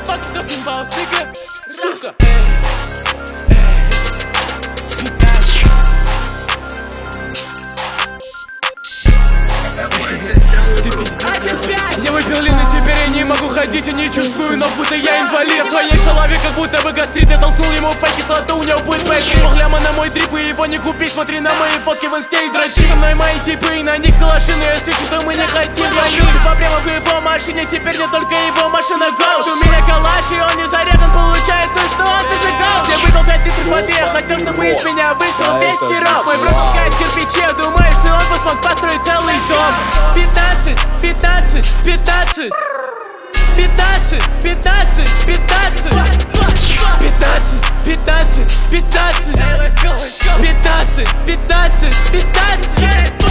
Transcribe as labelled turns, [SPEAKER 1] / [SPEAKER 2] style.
[SPEAKER 1] fuck you talking about, nigga? Сука. Я выпил лин, и теперь я не могу ходить и не чувствую ног, будто я инвалид. В твоей голове как будто бы гастрит. Я толкнул ему фейк, кислоту, у него будет бэкгрид. Гляма на мой дрип, и его не купить. Смотри на мои фотки в инсте и дрочи. Со мной мои типы, и на них калаши. Но если что, мы не хотим, я люди. Прямо в его машине, теперь не только его машина гоу. У меня калаш, и он не зареган, получается, что он зажигал. Все выдал 5 литров воды, я хотел, чтобы из меня вышел весь сироп. Мой брат толкает кирпичи, думаешь, что он бы смог построить целый дом. 15, 15, 15 15, 15, 15 15, 15, 15 15, 15, 15